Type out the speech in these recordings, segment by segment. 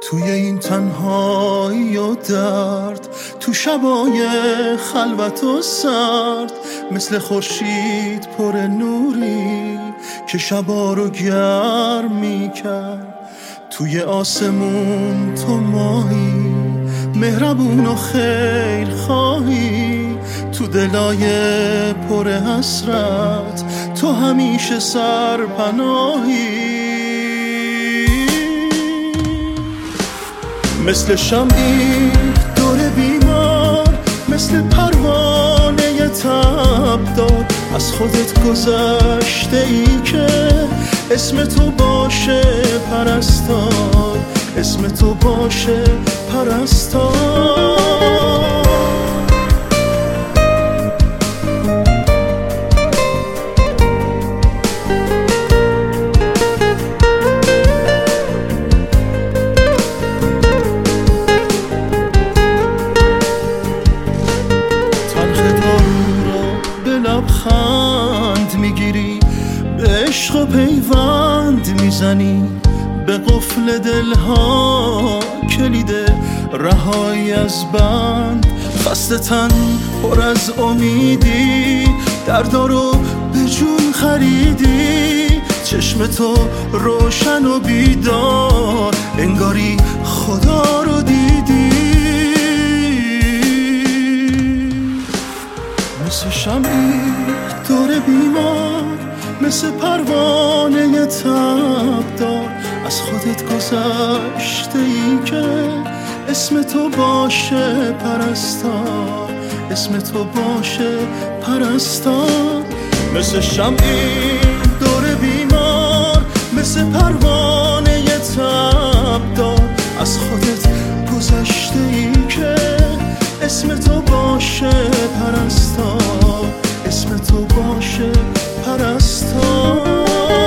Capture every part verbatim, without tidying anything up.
توی این تنهایی و درد، تو شبای خلوت و سرد، مثل خورشید پر نوری که شبا رو گرم میکرد. توی آسمون تو ماهی، مهربون و خیر خواهی، تو دلای پر حسرت تو همیشه سرپناهی. مثل شمعی دور بیمار، مثل پروانه تبدار، از خودت گذشته ای که اسم تو باشه پرستار، اسم تو باشه پرستار. لبخند میگیری، به عشق و پیوند میزنی، به قفل دلها کلیده رهایی از بند. خسته تن پر از امیدی، دردا رو به جون خریدی، چشم تو روشن و بیدار، انگاری خدا رو دیدی. مثل شمعی دور بیمار، مثل پروانه تبدار، از خودت گذشته ای که اسم تو باشه پرستار، اسم تو باشه پرستار. مثل شمعی دور بیمار، مثل پروانه تبدار، از خودت گذشته ای که اسم تو باشه پرستار، اسم تو باشه پرستار.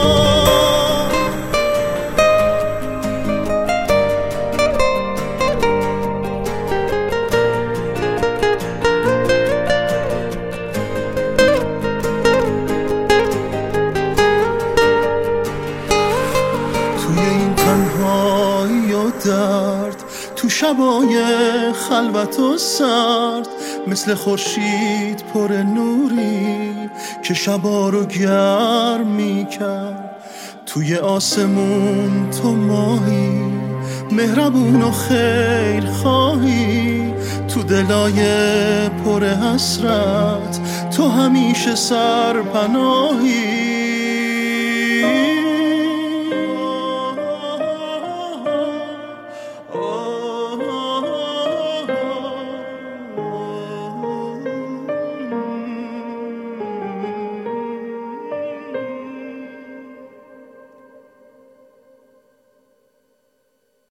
توی این تنهایی و درد، تو شبای خلوت و سرد، مثل خورشید پر نوری که شبا رو گرم میکرد. توی آسمون تو ماهی، مهربون و خیر خواهی، تو دلای پر حسرت تو همیشه سرپناهی.